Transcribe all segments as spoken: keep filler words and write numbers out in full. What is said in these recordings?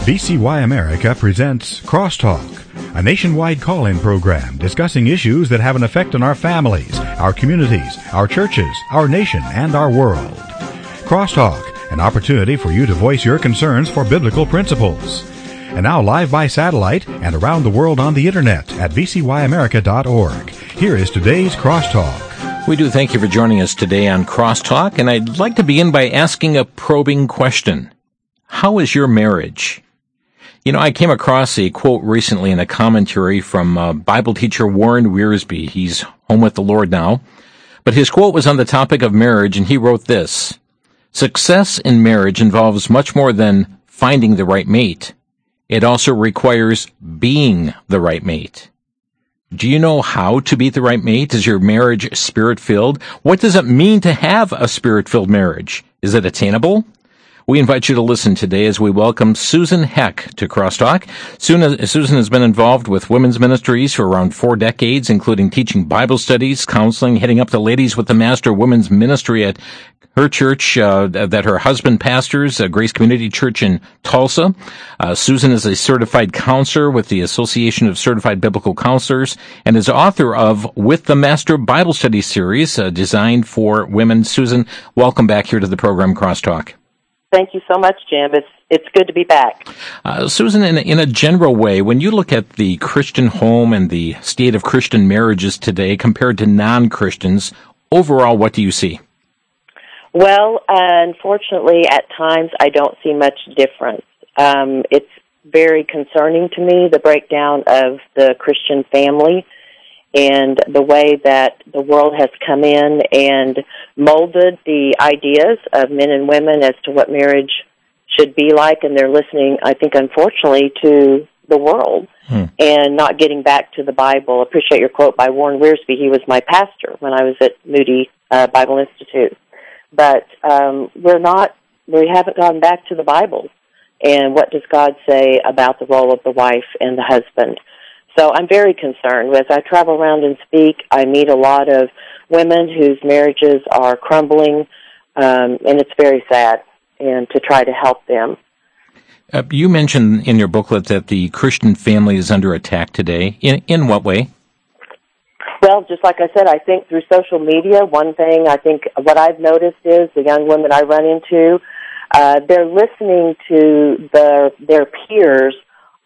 V C Y America presents Crosstalk, a nationwide call-in program discussing issues that have an effect on our families, our communities, our churches, our nation, and our world. Crosstalk, an opportunity for you to voice your concerns for biblical principles. And now live by satellite and around the world on the internet at v c y america dot org. Here is today's Crosstalk. We do thank you for joining us today on Crosstalk, and I'd like to begin by asking a probing question. How is your marriage? You know, I came across a quote recently in a commentary from uh, Bible teacher Warren Wiersbe. He's home with the Lord now. But his quote was on the topic of marriage, and he wrote this: "Success in marriage involves much more than finding the right mate. It also requires being the right mate." Do you know how to be the right mate? Is your marriage spirit-filled? What does it mean to have a spirit-filled marriage? Is it attainable? We invite you to listen today as we welcome Susan Heck to Crosstalk. Susan has been involved with women's ministries for around four decades, including teaching Bible studies, counseling, heading up the Ladies with the Master women's ministry at her church uh, that her husband pastors, uh, Grace Community Church in Tulsa. Uh, Susan is a certified counselor with the Association of Certified Biblical Counselors and is author of With the Master Bible Study series uh, designed for women. Susan, welcome back here to the program Crosstalk. Thank you so much, Jim. It's it's good to be back. Uh, Susan, in, in a general way, when you look at the Christian home and the state of Christian marriages today compared to non-Christians, overall, what do you see? Well, unfortunately, at times I don't see much difference. Um, it's very concerning to me, the breakdown of the Christian family and the way that the world has come in and molded the ideas of men and women as to what marriage should be like, and they're listening, I think, unfortunately, to the world hmm. and not getting back to the Bible. I appreciate your quote by Warren Wiersbe. He was my pastor when I was at Moody uh, Bible Institute. But um, we're not, we haven't gone back to the Bible. And what does God say about the role of the wife and the husband? So I'm very concerned. As I travel around and speak, I meet a lot of women whose marriages are crumbling, um, and it's very sad, and to try to help them. Uh, you mentioned in your booklet that the Christian family is under attack today. In, in what way? Well, just like I said, I think through social media, one thing I think what I've noticed is the young women I run into, uh, they're listening to the, their peers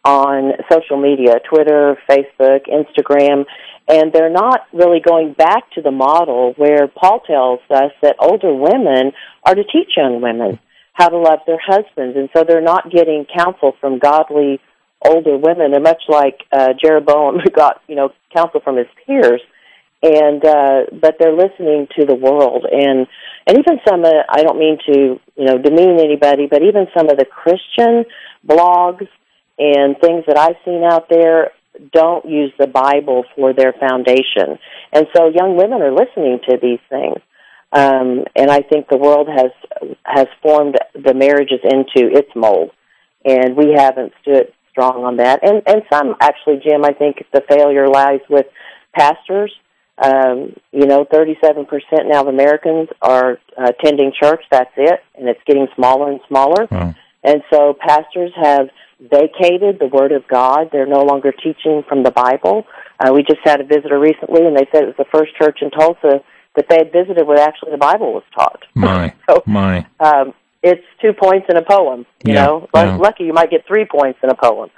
on social media, Twitter, Facebook, Instagram, and they're not really going back to the model where Paul tells us that older women are to teach young women how to love their husbands. And so they're not getting counsel from godly older women. They're much like uh, Jeroboam, who got, you know, counsel from his peers, and uh, but they're listening to the world. And and even some, uh, I don't mean to, you know, demean anybody, but even some of the Christian blogs and things that I've seen out there don't use the Bible for their foundation. And so young women are listening to these things. Um, and I think the world has has formed the marriages into its mold. And we haven't stood strong on that. And, and some, actually, Jim, I think the failure lies with pastors. Um, you know, thirty-seven percent now of Americans are uh, attending church. That's it. And it's getting smaller and smaller. Wow. And so pastors have vacated the Word of God. They're no longer teaching from the Bible. Uh, we just had a visitor recently, and they said it was the first church in Tulsa that they had visited where actually the Bible was taught. My, so, my. Um, it's two points in a poem, you yeah, know. Yeah. Lucky you might get three points in a poem.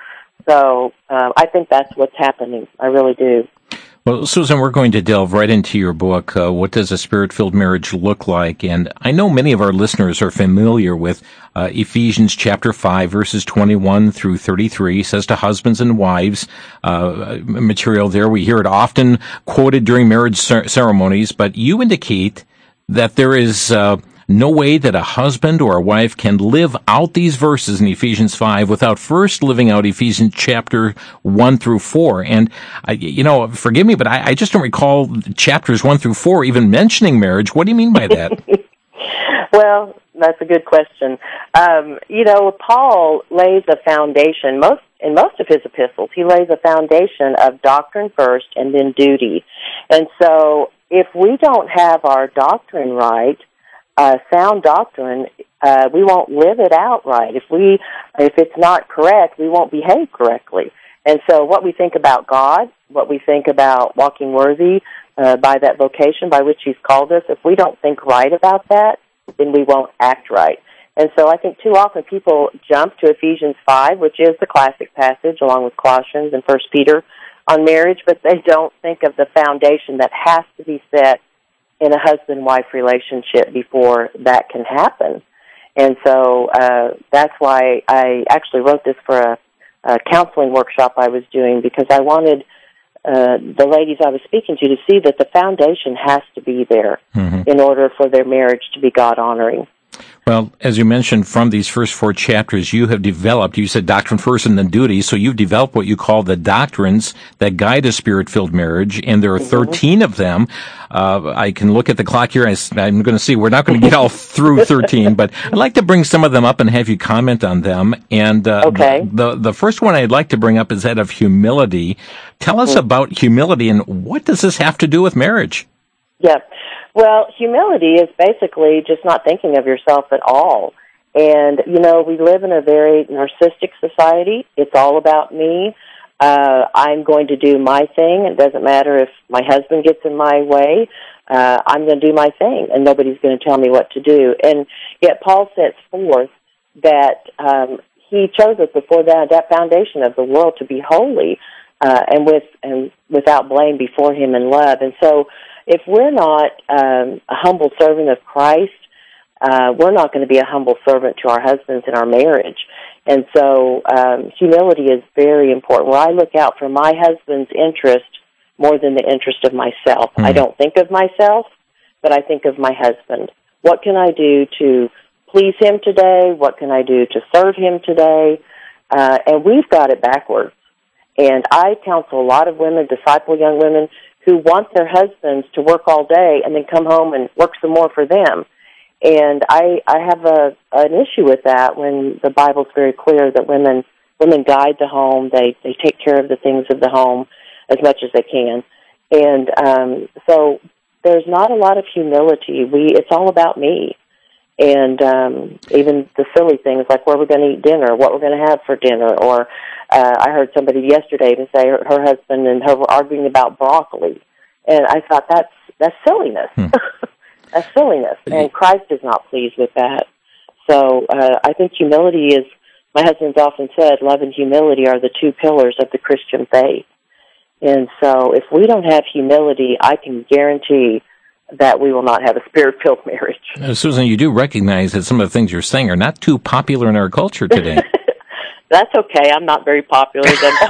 So uh, I think that's what's happening. I really do. Well, Susan, we're going to delve right into your book, uh, What Does a Spirit-Filled Marriage Look Like? And I know many of our listeners are familiar with uh, Ephesians chapter five, verses twenty-one through thirty-three, says to husbands and wives, uh, material there. We hear it often quoted during marriage cer- ceremonies, but you indicate that there is uh, no way that a husband or a wife can live out these verses in Ephesians five without first living out Ephesians chapter one through four. And, I, you know, forgive me, but I, I just don't recall chapters one through four even mentioning marriage. What do you mean by that? Well, that's a good question. Um, you know, Paul lays a foundation. Most in most of his epistles, he lays a foundation of doctrine first and then duty. And so if we don't have our doctrine right, uh, sound doctrine, uh, we won't live it out right. If we, if it's not correct, we won't behave correctly. And so what we think about God, what we think about walking worthy uh, by that vocation by which He's called us, if we don't think right about that, then we won't act right. And so I think too often people jump to Ephesians five, which is the classic passage, along with Colossians and First Peter, on marriage, but they don't think of the foundation that has to be set in a husband-wife relationship before that can happen. And so uh, that's why I actually wrote this for a, a counseling workshop I was doing, because I wanted uh, the ladies I was speaking to to see that the foundation has to be there mm-hmm. in order for their marriage to be God-honoring. Well, as you mentioned, from these first four chapters, you have developed, you said doctrine first and then duty, so you've developed what you call the doctrines that guide a spirit-filled marriage, and there are mm-hmm. thirteen of them. Uh, I can look at the clock here. I, I'm going to see. We're not going to get all through thirteen, but I'd like to bring some of them up and have you comment on them. And uh, okay. the, the the first one I'd like to bring up is that of humility. Tell mm-hmm. us about humility, and what does this have to do with marriage? Yeah. Well, humility is basically just not thinking of yourself at all. And, you know, we live in a very narcissistic society. It's all about me. Uh, I'm going to do my thing. It doesn't matter if my husband gets in my way. Uh, I'm going to do my thing, and nobody's going to tell me what to do. And yet Paul sets forth that um, he chose us before that, that foundation of the world to be holy uh, and with and without blame before him in love. And so if we're not um, a humble servant of Christ, uh, we're not going to be a humble servant to our husbands in our marriage. And so um, humility is very important, where I look out for my husband's interest more than the interest of myself. Mm. I don't think of myself, but I think of my husband. What can I do to please him today? What can I do to serve him today? Uh, and we've got it backwards. And I counsel a lot of women, disciple young women, who want their husbands to work all day and then come home and work some more for them. And I I have a an issue with that when the Bible's very clear that women women guide the home, they, they take care of the things of the home as much as they can. And um, so there's not a lot of humility. We It's all about me. And um, even the silly things like where we're going to eat dinner, what we're going to have for dinner, or uh, I heard somebody yesterday to say her, her husband and her were arguing about broccoli, and I thought that's that's silliness. Hmm. That's silliness, and Christ is not pleased with that. So uh, I think humility is, my husband's often said, love and humility are the two pillars of the Christian faith. And so if we don't have humility, I can guarantee that we will not have a spirit-filled marriage. Uh, Susan, you do recognize that some of the things you're saying are not too popular in our culture today. That's okay. I'm not very popular.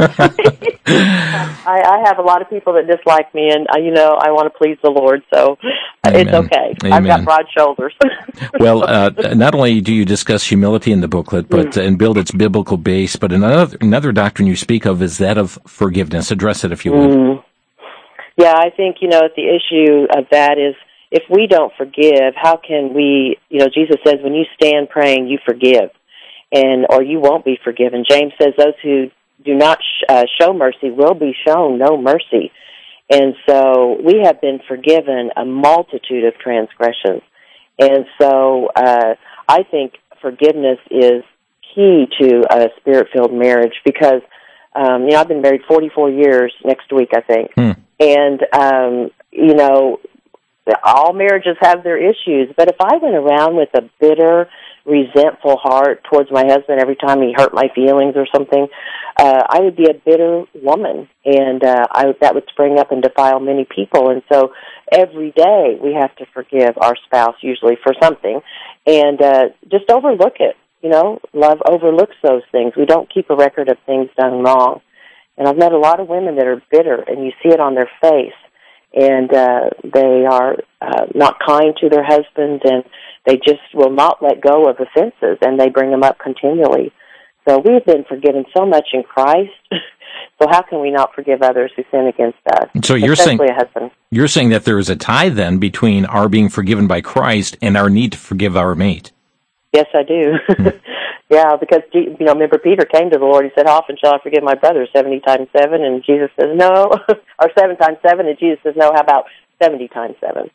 I, I have a lot of people that dislike me, and, uh, you know, I want to please the Lord, so Amen. It's okay. Amen. I've got broad shoulders. Well, uh, not only do you discuss humility in the booklet but mm. and build its biblical base, but another, another doctrine you speak of is that of forgiveness. Address it, if you would. Mm. Yeah, I think, you know, the issue of that is if we don't forgive, how can we, you know, Jesus says when you stand praying, you forgive, and or you won't be forgiven. James says those who do not sh- uh, show mercy will be shown no mercy. And so we have been forgiven a multitude of transgressions. And so uh, I think forgiveness is key to a spirit-filled marriage because, um, you know, I've been married forty-four years next week, I think. Hmm. And, um, you know, all marriages have their issues. But if I went around with a bitter, resentful heart towards my husband every time he hurt my feelings or something, uh, I would be a bitter woman. And uh, I, that would spring up and defile many people. And so every day we have to forgive our spouse, usually for something, and uh, just overlook it. You know, love overlooks those things. We don't keep a record of things done wrong. And I've met a lot of women that are bitter, and you see it on their face. And uh, they are uh, not kind to their husbands, and they just will not let go of offenses, and they bring them up continually. So we've been forgiven so much in Christ. So how can we not forgive others who sin against us? So you're saying, a husband. You're saying that there is a tie then between our being forgiven by Christ and our need to forgive our mate. Yes, I do. Hmm. Yeah, because, you know, remember Peter came to the Lord. He said, how often shall I forgive my brother? seventy times seven? And Jesus says, no. Or seven times seven, and Jesus says, no, how about seventy times seven?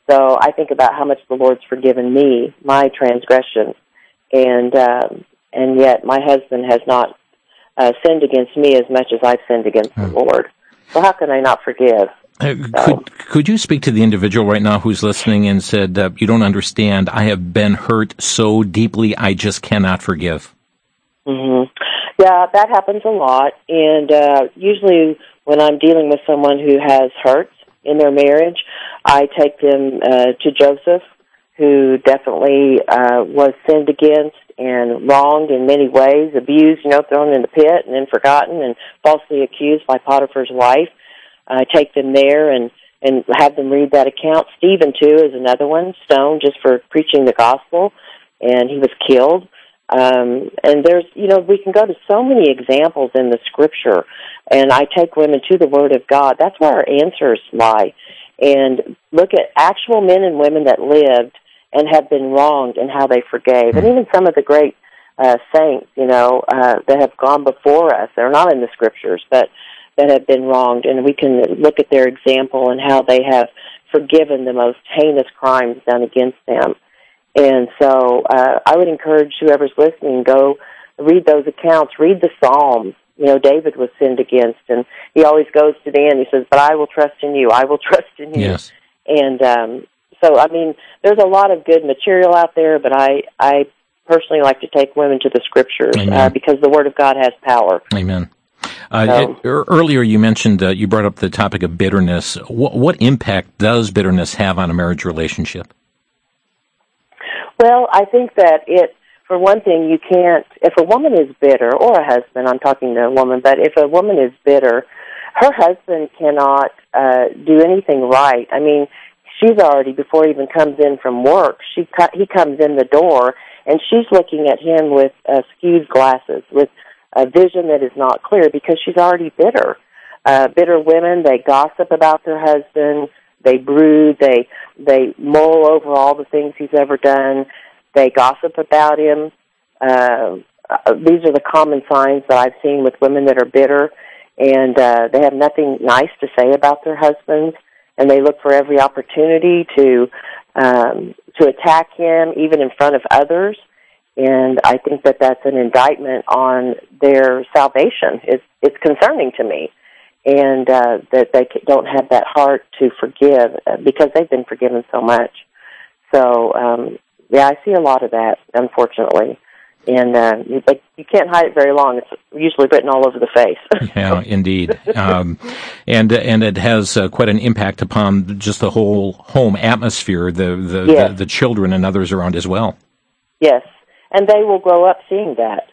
So I think about how much the Lord's forgiven me, my transgressions, and um, and yet my husband has not uh, sinned against me as much as I've sinned against hmm. the Lord. So how can I not forgive? Uh, so. Could could you speak to the individual right now who's listening and said, uh, you don't understand, I have been hurt so deeply, I just cannot forgive? Mm-hmm. Yeah, that happens a lot, and uh, usually when I'm dealing with someone who has hurts in their marriage, I take them uh, to Joseph, who definitely uh, was sinned against and wronged in many ways, abused, you know, thrown in the pit and then forgotten and falsely accused by Potiphar's wife. I take them there and, and have them read that account. Stephen, too, is another one, stoned just for preaching the gospel, and he was killed. Um, and there's, you know, we can go to so many examples in the Scripture, and I take women to the Word of God. That's where our answers lie. And look at actual men and women that lived and have been wronged and how they forgave. And even some of the great uh, saints, you know, uh, that have gone before us, they're not in the Scriptures, but that have been wronged, and we can look at their example and how they have forgiven the most heinous crimes done against them. And so uh, I would encourage whoever's listening, go read those accounts, read the Psalms. You know, David was sinned against, and he always goes to the end. He says, but I will trust in you. I will trust in you. Yes. And um, so, I mean, there's a lot of good material out there, but I, I personally like to take women to the Scriptures uh, because the Word of God has power. Amen. Uh, so, it, earlier you mentioned, uh, you brought up the topic of bitterness. What, what impact does bitterness have on a marriage relationship? Well, I think that it, for one thing, you can't, if a woman is bitter, or a husband, I'm talking to a woman, but if a woman is bitter, her husband cannot uh, do anything right. I mean, she's already, before he even comes in from work, she he comes in the door, and she's looking at him with uh, skewed glasses, with a vision that is not clear, because she's already bitter. Uh, bitter women, they gossip about their husband, they brood, they they mull over all the things he's ever done, they gossip about him. Uh, uh, these are the common signs that I've seen with women that are bitter, and uh, they have nothing nice to say about their husbands, and they look for every opportunity to um, to attack him, even in front of others. And I think that that's an indictment on their salvation. It's, it's concerning to me, and uh, that they don't have that heart to forgive because they've been forgiven so much. So, um, yeah, I see a lot of that, unfortunately. And uh, you, but you can't hide it very long. It's usually written all over the face. Yeah, indeed. Um, and and it has uh, quite an impact upon just the whole home atmosphere, the the, yes. the the children and others around as well. Yes, and they will grow up seeing that.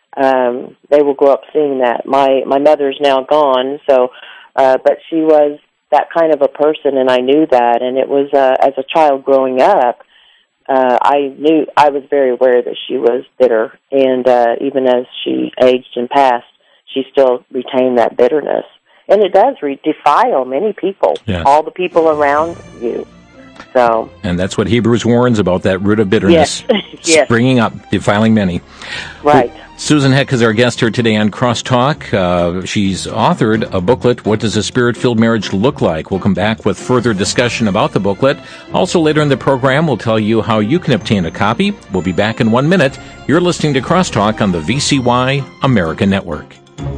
Um, they will grow up seeing that. My my mother's now gone, so uh, but she was that kind of a person, and I knew that. And it was uh, as a child growing up. Uh, I knew, I was very aware that she was bitter, and uh, even as she aged and passed, she still retained that bitterness. And it does re- defile many people, yes. all the people around you. So, and that's what Hebrews warns about, that root of bitterness yes. yes. springing up, defiling many. Right. Well, Susan Heck is our guest here today on Crosstalk. Uh, she's authored a booklet, What Does a Spirit-Filled Marriage Look Like? We'll come back with further discussion about the booklet. Also later in the program, we'll tell you how you can obtain a copy. We'll be back in one minute. You're listening to Crosstalk on the V C Y America Network.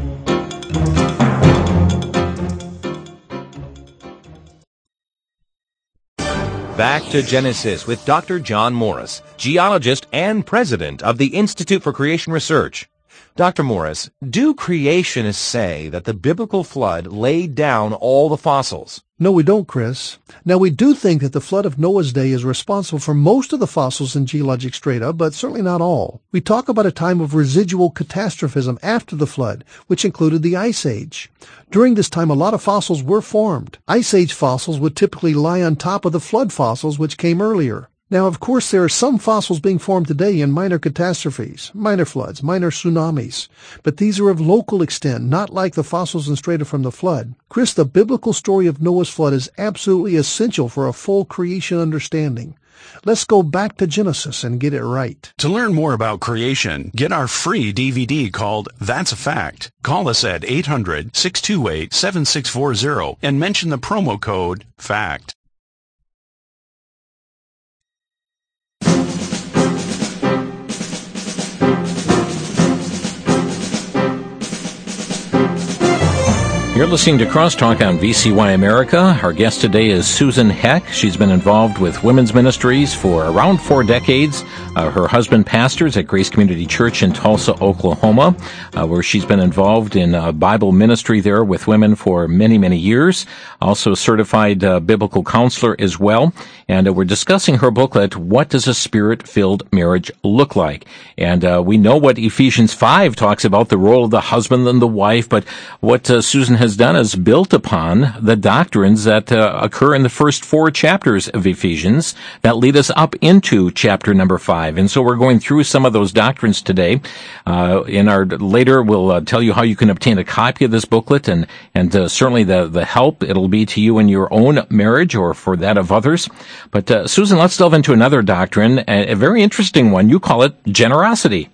Back to Genesis with Doctor John Morris, geologist and president of the Institute for Creation Research. Doctor Morris, do creationists say that the biblical flood laid down all the fossils? No, we don't, Chris. Now, we do think that the flood of Noah's day is responsible for most of the fossils in geologic strata, but certainly not all. We talk about a time of residual catastrophism after the flood, which included the Ice Age. During this time, a lot of fossils were formed. Ice Age fossils would typically lie on top of the flood fossils, which came earlier. Now, of course, there are some fossils being formed today in minor catastrophes, minor floods, minor tsunamis, but these are of local extent, not like the fossils in strata from the flood. Chris, the biblical story of Noah's flood is absolutely essential for a full creation understanding. Let's go back to Genesis and get it right. To learn more about creation, get our free D V D called That's a Fact. Call us at eight hundred, six two eight, seven six four zero and mention the promo code FACT. You're listening to Crosstalk on V C Y America. Our guest today is Susan Heck. She's been involved with women's ministries for around four decades. Uh, her husband pastors at Grace Community Church in Tulsa, Oklahoma, uh, where she's been involved in uh, Bible ministry there with women for many, many years. Also certified uh, biblical counselor as well. And uh, we're discussing her booklet, What Does a Spirit-Filled Marriage Look Like? And uh, we know what Ephesians five talks about, the role of the husband and the wife, but what uh, Susan has done is built upon the doctrines that uh, occur in the first four chapters of Ephesians that lead us up into chapter number five. And so we're going through some of those doctrines today. Uh, in our later, we'll uh, tell you how you can obtain a copy of this booklet, and and uh, certainly the the help it'll be to you in your own marriage or for that of others. But uh, Susan, let's delve into another doctrine, a, a very interesting one. You call it generosity.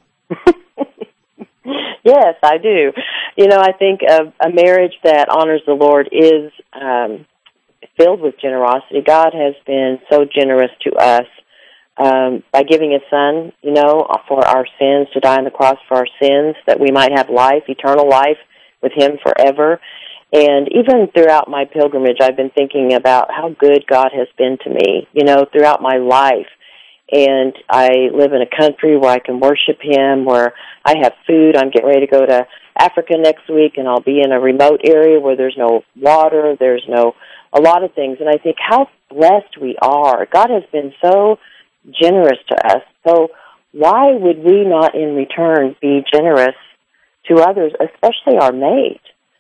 Yes, I do. You know, I think a, a marriage that honors the Lord is um, filled with generosity. God has been so generous to us um, by giving His Son, you know, for our sins, to die on the cross for our sins, that we might have life, eternal life with Him forever. And even throughout my pilgrimage, I've been thinking about how good God has been to me, you know, throughout my life. And I live in a country where I can worship Him, where I have food. I'm getting ready to go to Africa next week, and I'll be in a remote area where there's no water, there's no, a lot of things. And I think how blessed we are. God has been so generous to us. So why would we not in return be generous to others, especially our mate,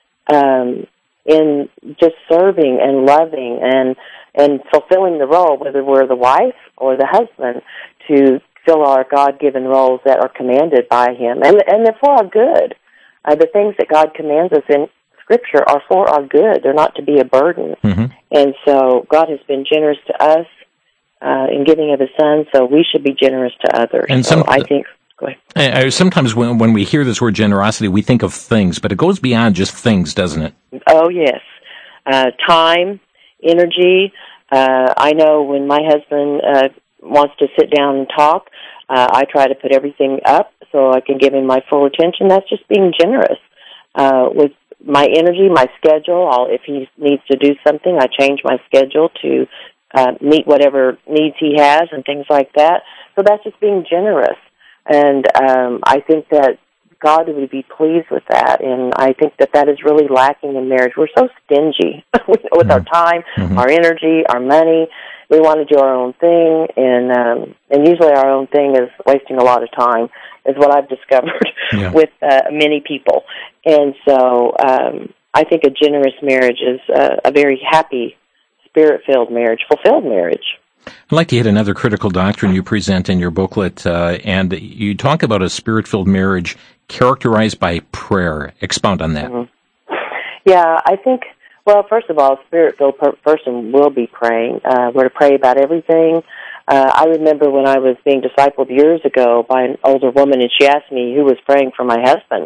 um, in just serving and loving and and fulfilling the role, whether we're the wife or the husband, to fill our God-given roles that are commanded by Him. And, and they're for our good. Uh, the things that God commands us in Scripture are for our good. They're not to be a burden. Mm-hmm. And so God has been generous to us uh, in giving of His Son, so we should be generous to others. And so some, I think... Go ahead. Uh, sometimes when, when we hear this word generosity, we think of things, but it goes beyond just things, doesn't it? Oh, yes. Uh, time, energy. Uh, I know when my husband uh, wants to sit down and talk, uh, I try to put everything up so I can give him my full attention. That's just being generous. Uh, with my energy, my schedule, I'll, if he needs to do something, I change my schedule to uh, meet whatever needs he has and things like that. So that's just being generous. And um, I think that God would be pleased with that, and I think that that is really lacking in marriage. We're so stingy with mm-hmm. our time, mm-hmm. our energy, our money. We want to do our own thing, and um, and usually our own thing is wasting a lot of time, is what I've discovered yeah. with uh, many people. And so um, I think a generous marriage is uh, a very happy, Spirit-filled marriage, fulfilled marriage. I'd like to hit another critical doctrine you present in your booklet, uh, and you talk about a Spirit-filled marriage characterized by prayer. Expound on that. Mm-hmm. Yeah, I think, well, first of all, a Spirit-filled per- person will be praying. Uh, we're to pray about everything. Uh, I remember when I was being discipled years ago by an older woman, and she asked me who was praying for my husband.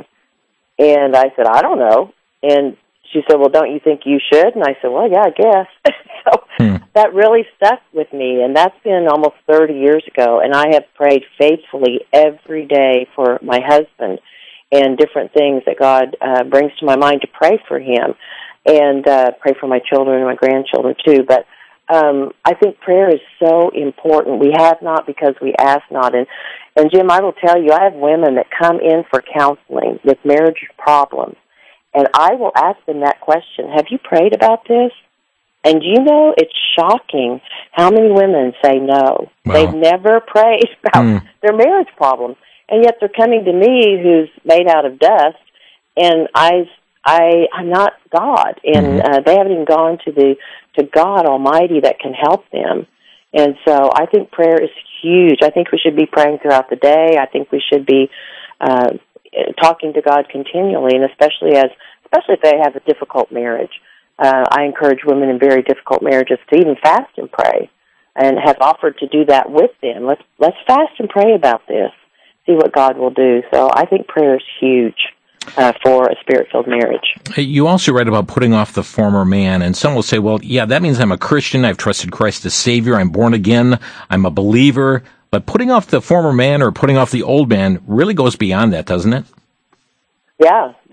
And I said, I don't know. And she said, well, don't you think you should? And I said, well, yeah, I guess. so hmm. that really stuck with me, and that's been almost thirty years ago, and I have prayed faithfully every day for my husband and different things that God uh, brings to my mind to pray for him, and uh, pray for my children and my grandchildren too. But um, I think prayer is so important. We have not because we ask not. And, and Jim, I will tell you, I have women that come in for counseling with marriage problems, and I will ask them that question, have you prayed about this? And you know, it's shocking how many women say no. Wow. They've never prayed about mm. their marriage problems. And yet they're coming to me who's made out of dust, and I, I, I'm not God. And mm-hmm. uh, they haven't even gone to the to God Almighty that can help them. And so I think prayer is huge. I think we should be praying throughout the day. I think we should be uh, talking to God continually, and especially as especially if they have a difficult marriage. Uh, I encourage women in very difficult marriages to even fast and pray, and have offered to do that with them. Let's let's fast and pray about this, see what God will do. So I think prayer is huge uh, for a Spirit-filled marriage. You also write about putting off the former man, and some will say, well, yeah, that means I'm a Christian, I've trusted Christ as Savior, I'm born again, I'm a believer, but putting off the former man or putting off the old man really goes beyond that, doesn't it? Yeah,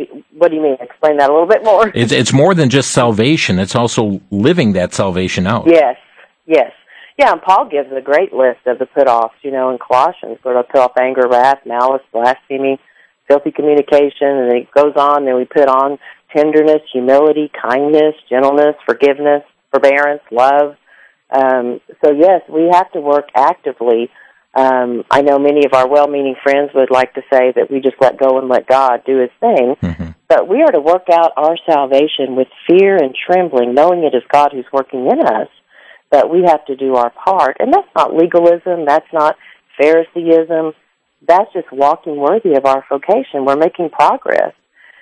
What do you mean? Explain that a little bit more. It's it's more than just salvation. It's also living that salvation out. Yes, yes. Yeah, and Paul gives a great list of the put-offs, you know, in Colossians, where they'll put off anger, wrath, malice, blasphemy, filthy communication, and it goes on, and we put on tenderness, humility, kindness, gentleness, forgiveness, forbearance, love. Um, so, yes, we have to work actively. Um, I know many of our well-meaning friends would like to say that we just let go and let God do his thing, mm-hmm. but we are to work out our salvation with fear and trembling, knowing it is God who's working in us. But we have to do our part. And that's not legalism. That's not Phariseeism. That's just walking worthy of our vocation. We're making progress.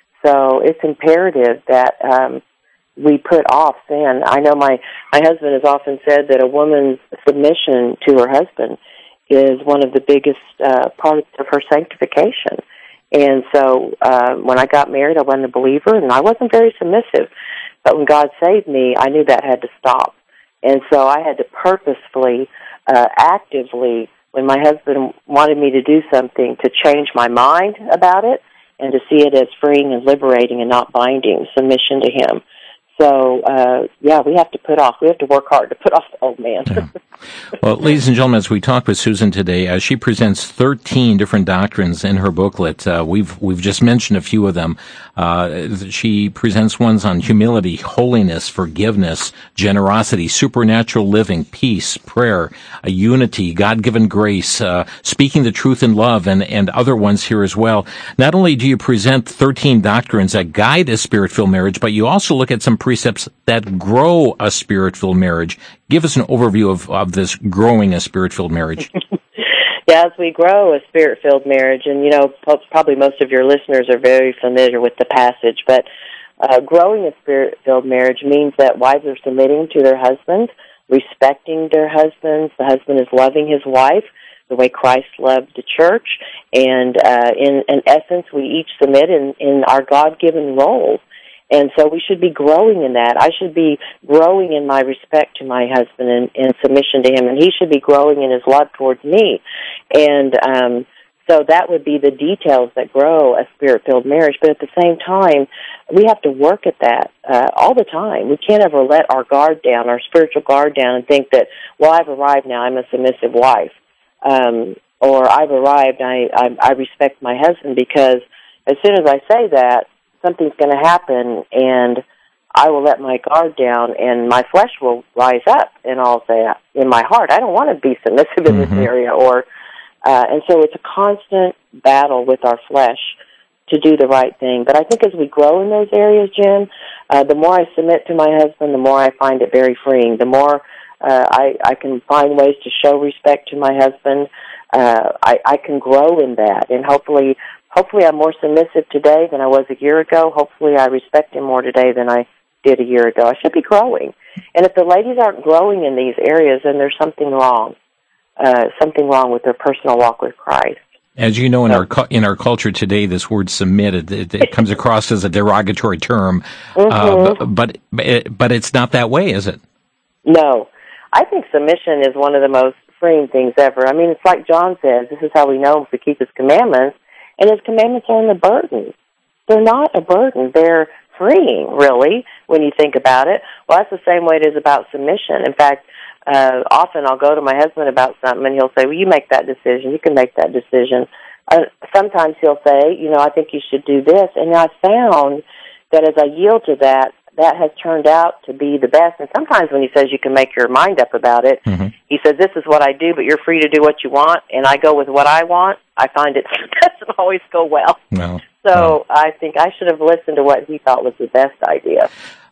So it's imperative that um, we put off sin. I know my, my husband has often said that a woman's submission to her husband is one of the biggest uh, parts of her sanctification. And so uh, when I got married, I wasn't a believer, and I wasn't very submissive. But when God saved me, I knew that had to stop. And so I had to purposefully, uh, actively, when my husband wanted me to do something, to change my mind about it and to see it as freeing and liberating and not binding, submission to him. So, uh, yeah, we have to put off, we have to work hard to put off the old man. Yeah. Well, ladies and gentlemen, as we talk with Susan today, uh, she presents thirteen different doctrines in her booklet. Uh, we've we've just mentioned a few of them. Uh, she presents ones on humility, holiness, forgiveness, generosity, supernatural living, peace, prayer, a unity, God-given grace, uh, speaking the truth in love, and, and other ones here as well. Not only do you present thirteen doctrines that guide a spirit-filled marriage, but you also look at some precepts that grow a spirit-filled marriage. Give us an overview of, of this growing a spirit-filled marriage. Yeah, as we grow a spirit-filled marriage, and, you know, probably most of your listeners are very familiar with the passage, but uh, growing a spirit-filled marriage means that wives are submitting to their husbands, respecting their husbands. The husband is loving his wife the way Christ loved the church, and uh, in, in essence, we each submit in, in our God-given roles. And so we should be growing in that. I should be growing in my respect to my husband and, and submission to him, and he should be growing in his love towards me. And um, so that would be the details that grow a spirit-filled marriage. But at the same time, we have to work at that uh, all the time. We can't ever let our guard down, our spiritual guard down, and think that, well, I've arrived now, I'm a submissive wife. Um, or I've arrived, I, I, I respect my husband, because as soon as I say that, something's going to happen, and I will let my guard down, and my flesh will rise up, and I'll say, in my heart, I don't want to be submissive in mm-hmm. this area. Or, uh, and so it's a constant battle with our flesh to do the right thing. But I think as we grow in those areas, Jim, uh, the more I submit to my husband, the more I find it very freeing. The more uh, I, I can find ways to show respect to my husband, uh, I, I can grow in that, and hopefully Hopefully I'm more submissive today than I was a year ago. Hopefully I respect him more today than I did a year ago. I should be growing. And if the ladies aren't growing in these areas, then there's something wrong, uh, something wrong with their personal walk with Christ. As you know, in our in our culture today, this word submit, it, it, it comes across as a derogatory term, mm-hmm. uh, but, but, it, but it's not that way, is it? No. I think submission is one of the most freeing things ever. I mean, it's like John says, this is how we know if we keep his commandments. And his commandments aren't a burden. They're not a burden. They're freeing, really, when you think about it. Well, that's the same way it is about submission. In fact, uh, often I'll go to my husband about something, and he'll say, well, you make that decision. You can make that decision. Uh, sometimes he'll say, you know, I think you should do this. And I've found that as I yield to that, that has turned out to be the best. And sometimes when he says you can make your mind up about it, mm-hmm. he says, this is what I do, but you're free to do what you want, and I go with what I want. I find it doesn't always go well. No. So no. I think I should have listened to what he thought was the best idea.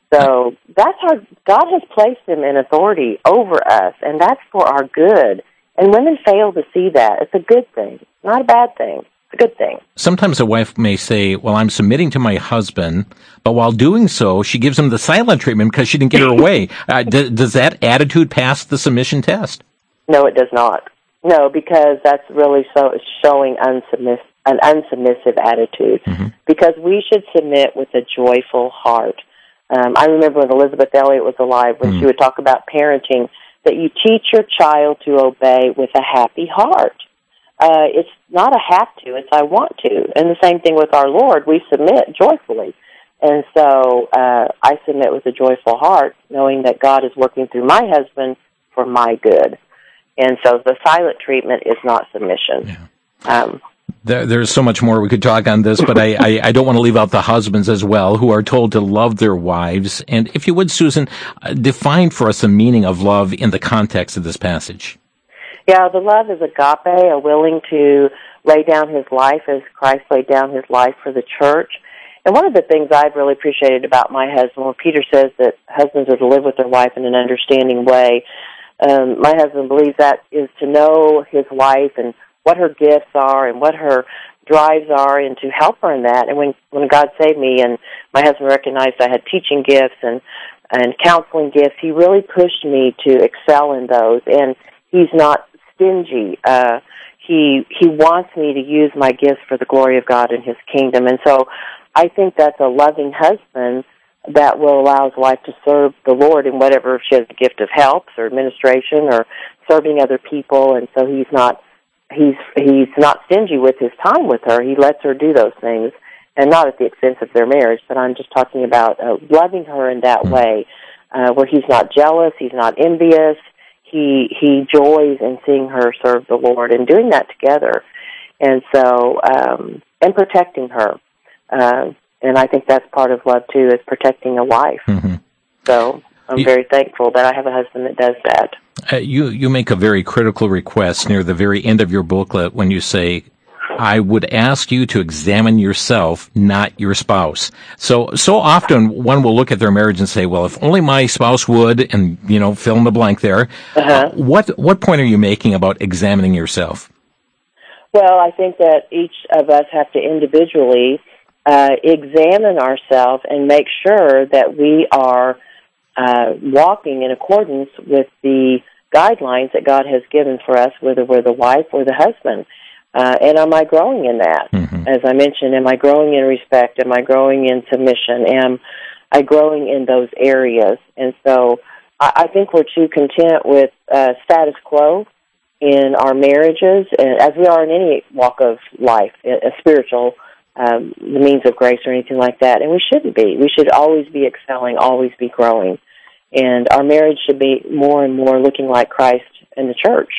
So that's how God has placed him in authority over us, and that's for our good. And women fail to see that. It's a good thing, not a bad thing. It's a good thing. Sometimes a wife may say, well, I'm submitting to my husband, but while doing so, she gives him the silent treatment because she didn't get her way. Uh, d- does that attitude pass the submission test? No, it does not. No, because that's really so showing unsubmiss- an unsubmissive attitude. Mm-hmm. Because we should submit with a joyful heart. Um, I remember when Elizabeth Elliot was alive, when mm. she would talk about parenting, that you teach your child to obey with a happy heart. uh, it's not a have to, it's I want to. And the same thing with our Lord. We submit joyfully. And so uh, I submit with a joyful heart, knowing that God is working through my husband for my good. And so the silent treatment is not submission. Yeah. Um, There, there's so much more we could talk on this, but I, I, I don't want to leave out the husbands as well, who are told to love their wives. And if you would, Susan, uh, define for us the meaning of love in the context of this passage. Yeah, the love is agape, a willing to lay down his life as Christ laid down his life for the church. And one of the things I've really appreciated about my husband, when Peter says that husbands are to live with their wife in an understanding way, um, my husband believes that is to know his wife and what her gifts are and what her drives are, and to help her in that. And when, when God saved me and my husband recognized I had teaching gifts and, and counseling gifts, he really pushed me to excel in those. And he's not stingy. Uh, he he wants me to use my gifts for the glory of God and his kingdom. And so I think that's a loving husband that will allow his wife to serve the Lord in whatever, if she has a gift of helps or administration or serving other people. And so he's not He's he's not stingy with his time with her. He lets her do those things, and not at the expense of their marriage. But I'm just talking about uh, loving her in that mm-hmm. way, uh, where he's not jealous, he's not envious. He he joys in seeing her serve the Lord and doing that together, and so um, and protecting her. Uh, and I think that's part of love too, is protecting a wife. Mm-hmm. So I'm you, very thankful that I have a husband that does that. Uh, you, you make a very critical request near the very end of your booklet when you say, I would ask you to examine yourself, not your spouse. So, so often one will look at their marriage and say, well, if only my spouse would, and, you know, fill in the blank there. Uh-huh. Uh, what, what point are you making about examining yourself? Well, I think that each of us have to individually uh, examine ourselves and make sure that we are uh, walking in accordance with the guidelines that God has given for us, whether we're the wife or the husband. Uh, and am I growing in that? Mm-hmm. As I mentioned, am I growing in respect? Am I growing in submission? Am I growing in those areas? And so I, I think we're too content with uh, status quo in our marriages, and as we are in any walk of life, a spiritual, um, the means of grace or anything like that. And we shouldn't be. We should always be excelling, always be growing. And our marriage should be more and more looking like Christ and the church.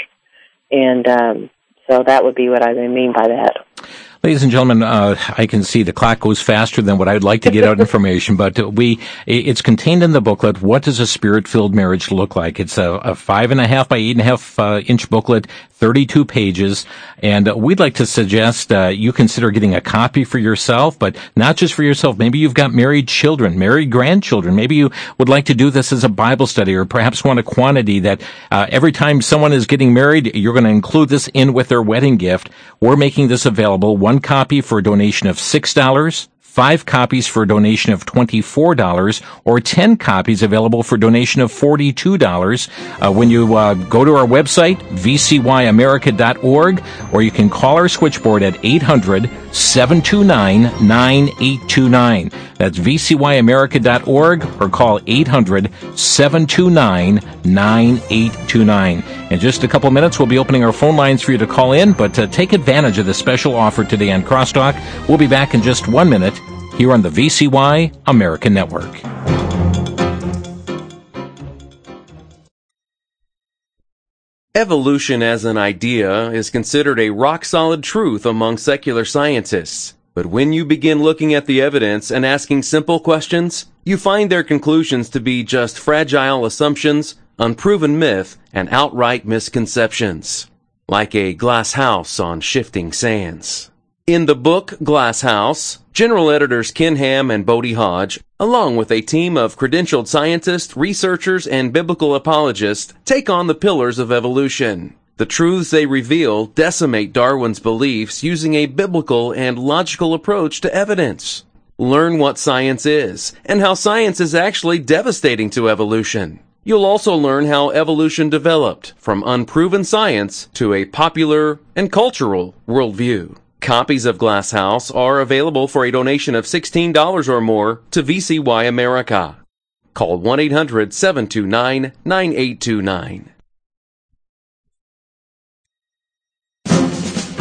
And um, so that would be what I mean by that. Ladies and gentlemen, uh, I can see the clock goes faster than what I'd like to get out information, but we, it's contained in the booklet. What does a spirit-filled marriage look like? It's a, a five and a half by eight and a half uh, inch booklet, thirty-two pages, and uh, we'd like to suggest uh, you consider getting a copy for yourself, but not just for yourself. Maybe you've got married children, married grandchildren. Maybe you would like to do this as a Bible study, or perhaps want a quantity that uh, every time someone is getting married, you're going to include this in with their wedding gift. We're making this available. One copy for a donation of six dollars, five copies for a donation of twenty-four dollars, or ten copies available for a donation of forty-two dollars. Uh, when you uh, go to our website, v c y america dot org, or you can call our switchboard at eight hundred, seven two nine, nine eight two nine. That's v c y america dot org, or call eight hundred, seven two nine, nine eight two nine. In just a couple minutes, we'll be opening our phone lines for you to call in, but uh, take advantage of the special offer today on Crosstalk. We'll be back in just one minute here on the V C Y American Network. Evolution as an idea is considered a rock-solid truth among secular scientists. But when you begin looking at the evidence and asking simple questions, you find their conclusions to be just fragile assumptions, unproven myth, and outright misconceptions. Like a glass house on shifting sands. In the book Glass House, General Editors Ken Ham and Bodie Hodge, along with a team of credentialed scientists, researchers, and biblical apologists, take on the pillars of evolution. The truths they reveal decimate Darwin's beliefs using a biblical and logical approach to evidence. Learn what science is, and how science is actually devastating to evolution. You'll also learn how evolution developed from unproven science to a popular and cultural worldview. Copies of Glass House are available for a donation of sixteen dollars or more to V C Y America. Call one eight hundred, seven two nine, nine eight two nine.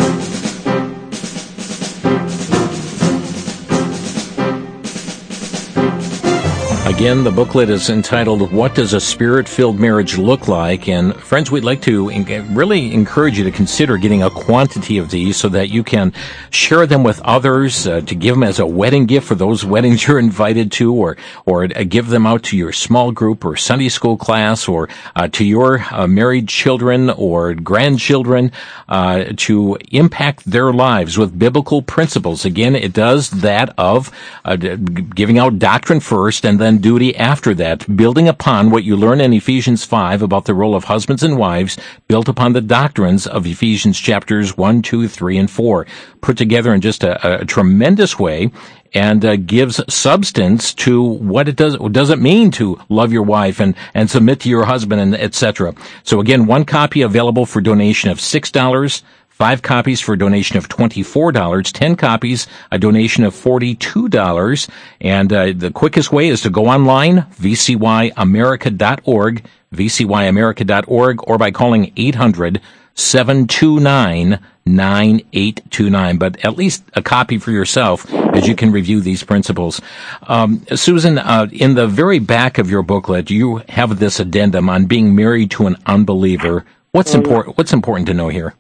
Again, the booklet is entitled, What Does a Spirit-Filled Marriage Look Like? And friends, we'd like to really encourage you to consider getting a quantity of these so that you can share them with others, uh, to give them as a wedding gift for those weddings you're invited to, or or uh, give them out to your small group or Sunday school class, or uh, to your uh, married children or grandchildren, uh, to impact their lives with biblical principles. Again, it does that of uh, giving out doctrine first and then duty after that, building upon what you learn in Ephesians five about the role of husbands and wives, built upon the doctrines of Ephesians chapters one, two, three, and four, put together in just a, a tremendous way, and uh, gives substance to what it does, what does it mean to love your wife and, and submit to your husband, and et cetera. So again, one copy available for donation of six dollars, five copies for a donation of twenty-four dollars, ten copies, a donation of forty-two dollars. And uh, the quickest way is to go online, v c y america dot org, v c y america dot org, or by calling eight hundred, seven two nine, nine eight two nine. But at least a copy for yourself as you can review these principles. Um, Susan, uh, in the very back of your booklet, you have this addendum on being married to an unbeliever. What's mm-hmm. important? What's important to know here?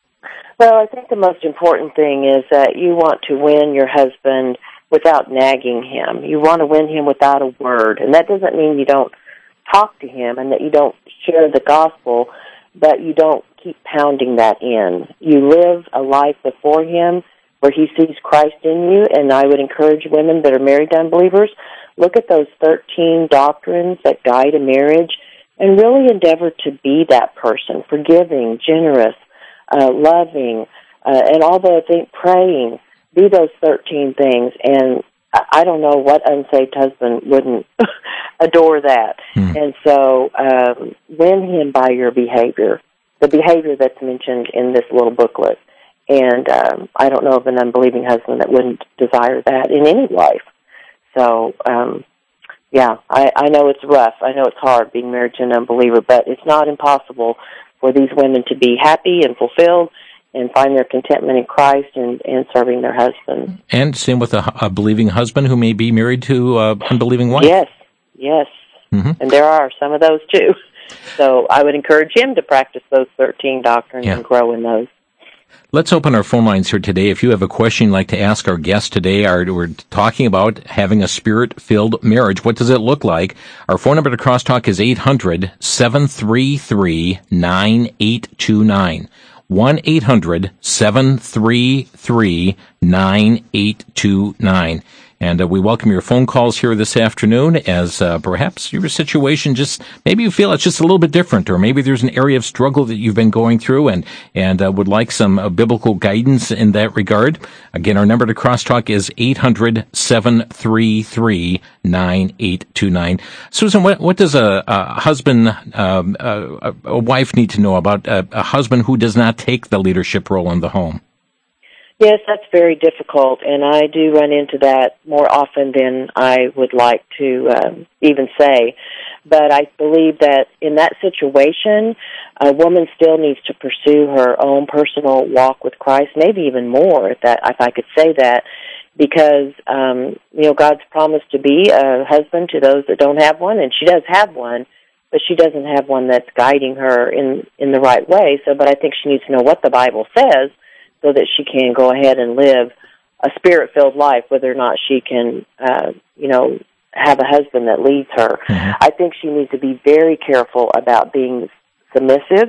Well, I think the most important thing is that you want to win your husband without nagging him. You want to win him without a word. And that doesn't mean you don't talk to him and that you don't share the gospel, but you don't keep pounding that in. You live a life before him where he sees Christ in you, and I would encourage women that are married to unbelievers, look at those thirteen doctrines that guide a marriage and really endeavor to be that person, forgiving, generous, Uh, loving, uh, and although I think praying, be those thirteen things, and I, I don't know what unsaved husband wouldn't adore that. Hmm. And so um, win him by your behavior, the behavior that's mentioned in this little booklet. And um, I don't know of an unbelieving husband that wouldn't desire that in any life. So, um, yeah, I, I know it's rough. I know it's hard being married to an unbeliever, but it's not impossible for these women to be happy and fulfilled and find their contentment in Christ and, and serving their husband. And same with a, a believing husband who may be married to an unbelieving wife. Yes, yes. Mm-hmm. And there are some of those too. So I would encourage him to practice those thirteen doctrines yeah. and grow in those. Let's open our phone lines here today. If you have a question you'd like to ask our guest today, our, we're talking about having a spirit-filled marriage. What does it look like? Our phone number to Crosstalk is eight hundred, seven three three, nine eight two nine. one eight hundred, seven three three, nine eight two nine. And uh, we welcome your phone calls here this afternoon as uh, perhaps your situation just, maybe you feel it's just a little bit different, or maybe there's an area of struggle that you've been going through and, and uh, would like some uh, biblical guidance in that regard. Again, our number to Crosstalk is eight hundred, seven three three, nine eight two nine. Susan, what, what does a, a husband, um, a, a wife need to know about a, a husband who does not take the leadership role in the home? Yes, that's very difficult, and I do run into that more often than I would like to um, even say. But I believe that in that situation, a woman still needs to pursue her own personal walk with Christ, maybe even more, if that if I could say that, because um, you know God's promised to be a husband to those that don't have one, and she does have one, but she doesn't have one that's guiding her in in the right way. So, but I think she needs to know what the Bible says, so that she can go ahead and live a spirit-filled life, whether or not she can, uh, you know, have a husband that leads her. Mm-hmm. I think she needs to be very careful about being submissive,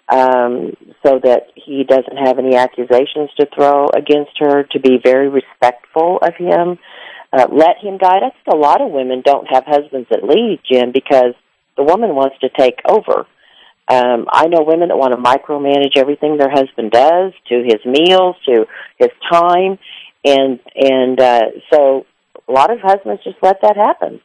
um, so that he doesn't have any accusations to throw against her, to be very respectful of him, uh, let him guide. I think a lot of women don't have husbands that lead, Jim, because the woman wants to take over. Um, I know women that want to micromanage everything their husband does, to his meals, to his time, and and uh, so a lot of husbands just let that happen,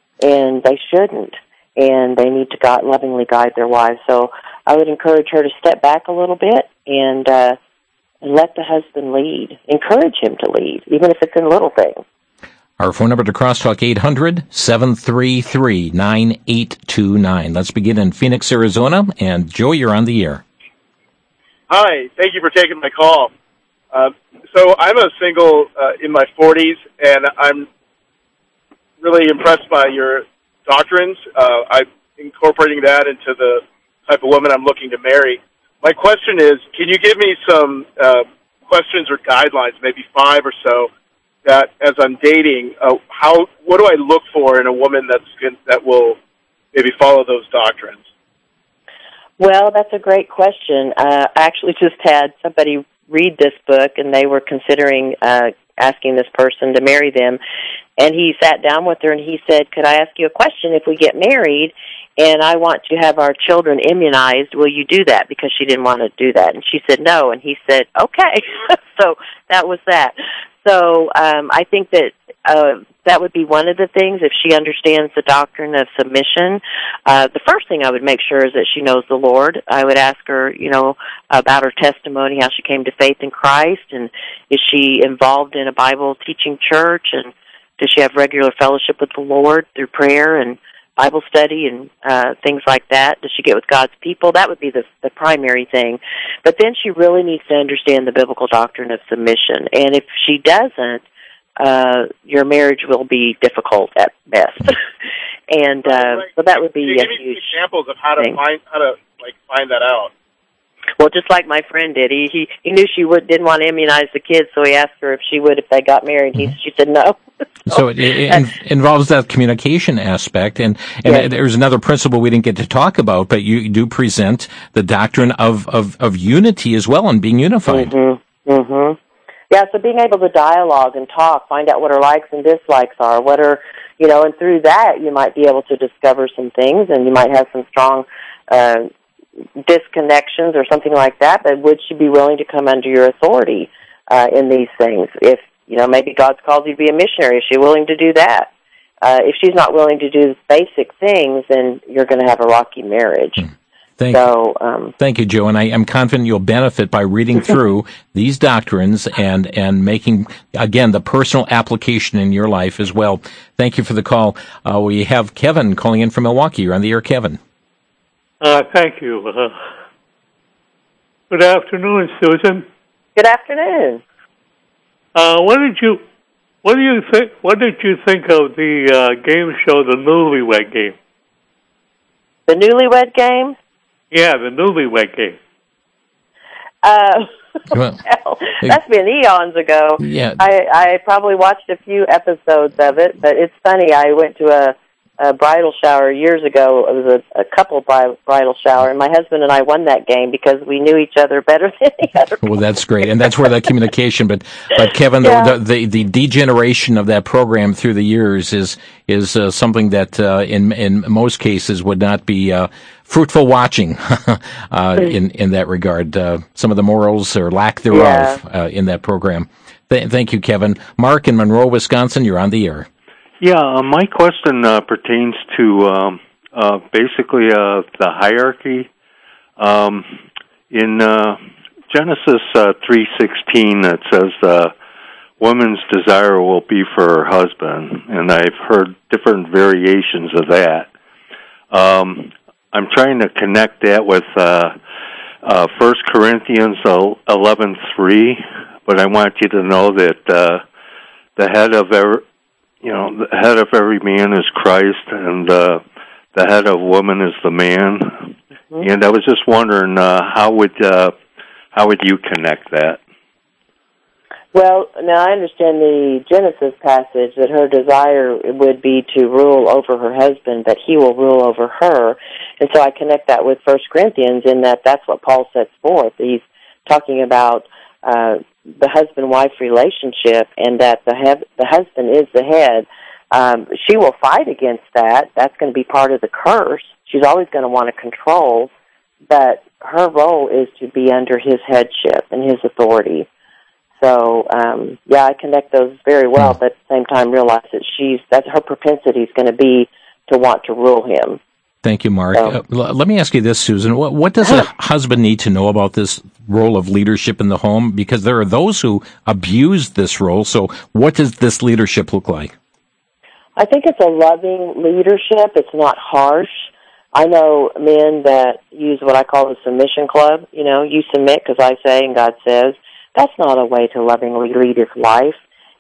and they shouldn't, and they need to God, lovingly guide their wives. So I would encourage her to step back a little bit and uh, and let the husband lead. Encourage him to lead, even if it's in little things. Our phone number to Crosstalk, eight hundred, seven three three, nine eight two nine. Let's begin in Phoenix, Arizona. And Joe, you're on the air. Hi, thank you for taking my call. Uh, so I'm a single uh, in my forties, and I'm really impressed by your doctrines. Uh, I'm incorporating that into the type of woman I'm looking to marry. My question is, can you give me some uh, questions or guidelines, maybe five or so, that as I'm dating, uh, how what do I look for in a woman that's that will maybe follow those doctrines? Well, that's a great question. Uh, I actually just had somebody read this book, and they were considering uh, asking this person to marry them. And he sat down with her, and he said, could I ask you a question? If we get married and I want to have our children immunized, will you do that? Because she didn't want to do that. And she said no, and he said, okay. So that was that. So um, I think that uh, that would be one of the things, if she understands the doctrine of submission. Uh, the first thing I would make sure is that she knows the Lord. I would ask her, you know, about her testimony, how she came to faith in Christ, and is she involved in a Bible teaching church, and does she have regular fellowship with the Lord through prayer and Bible study and uh, things like that? Does she get with God's people? That would be the, the primary thing. But then she really needs to understand the biblical doctrine of submission. And if she doesn't, uh, your marriage will be difficult at best. and uh, right, right. So that would be Can you a give me huge examples of how to thing. find how to like find that out. Well, just like my friend did, he he, he knew she would didn't want to immunize the kids, so he asked her if she would if they got married. He she said no. so, so it, it in, involves that communication aspect, and and yes. There's another principle we didn't get to talk about, but you do present the doctrine of of, of unity as well, and being unified. Mm-hmm. Mm-hmm. Yeah, so being able to dialogue and talk, find out what her likes and dislikes are, what are, you know, and through that you might be able to discover some things, and you might have some strong uh, disconnections or something like that, but would she be willing to come under your authority uh, in these things? If, you know, maybe God's called you to be a missionary, is she willing to do that? Uh, if she's not willing to do basic things, then you're going to have a rocky marriage. Hmm. Thank so, um, Thank you, Joe, and I am confident you'll benefit by reading through these doctrines and, and making, again, the personal application in your life as well. Thank you for the call. Uh, we have Kevin calling in from Milwaukee. You're on the air, Kevin. Uh, thank you. Uh, good afternoon, Susan. Good afternoon. Uh, what did you, what do you think? What did you think of the uh, game show, the Newlywed Game? The Newlywed Game? Yeah, the Newlywed Game. Uh, well, well, that's been eons ago. Yeah. I, I probably watched a few episodes of it, but it's funny. I went to a, a bridal shower years ago. It was a, a couple bri- bridal shower, and my husband and I won that game because we knew each other better than any other. Well, that's great, and that's where that communication. But, but Kevin, yeah. the, the the degeneration of that program through the years is is uh, something that uh, in in most cases would not be uh, fruitful watching. uh, in in that regard, uh, some of the morals or lack thereof yeah. uh, in that program. Th- thank you, Kevin. Mark in Monroe, Wisconsin, you're on the air. Yeah, uh, my question uh, pertains to um, uh, basically uh, the hierarchy. Um, in uh, Genesis uh, three sixteen, it says uh, woman's desire will be for her husband, and I've heard different variations of that. Um, I'm trying to connect that with uh, uh, First Corinthians eleven three, but I want you to know that uh, the head of every You know, the head of every man is Christ, and uh, the head of woman is the man. Mm-hmm. And I was just wondering, uh, how would uh, how would you connect that? Well, now I understand the Genesis passage that her desire would be to rule over her husband, that he will rule over her. And so I connect that with First Corinthians in that that's what Paul sets forth. He's talking about uh, the husband-wife relationship, and that the head, the husband is the head. Um, she will fight against that. That's going to be part of the curse. She's always going to want to control, but her role is to be under his headship and his authority. So, um, yeah, I connect those very well, but at the same time realize that she's that's her propensity is going to be to want to rule him. Thank you, Mark. Uh, l- let me ask you this, Susan. What, what does a husband need to know about this role of leadership in the home? Because there are those who abuse this role. So what does this leadership look like? I think it's a loving leadership. It's not harsh. I know men that use what I call the submission club. You know, you submit because I say and God says. That's not a way to lovingly lead his life.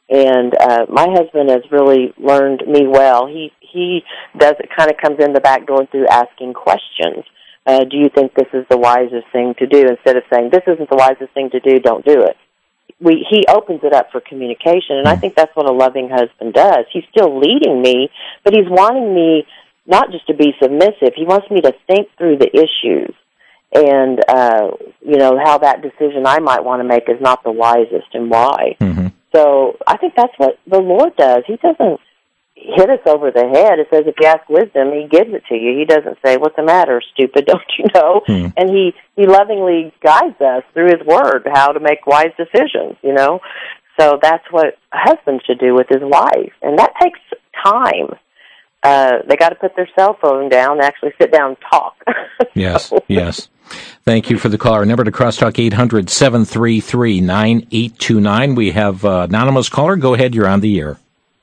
And uh, my husband has really learned me well. He he does it kind of comes in the back door through asking questions. Uh, do you think this is the wisest thing to do? Instead of saying, this isn't the wisest thing to do, don't do it. We, he opens it up for communication, and I think that's what a loving husband does. He's still leading me, but he's wanting me not just to be submissive. He wants me to think through the issues and, uh, you know, how that decision I might want to make is not the wisest and why. Mm-hmm. So I think that's what the Lord does. He doesn't hit us over the head. It says if you ask wisdom, he gives it to you. He doesn't say, what's the matter, stupid, don't you know? Hmm. And he, he lovingly guides us through his word how to make wise decisions, you know? So that's what a husband should do with his wife. And that takes time. Uh, they got to put their cell phone down and actually sit down and talk. Yes, so. yes. Thank you for the call. Our number to Crosstalk, eight hundred, seven three three, nine eight two nine. We have uh, anonymous caller. Go ahead, you're on the air.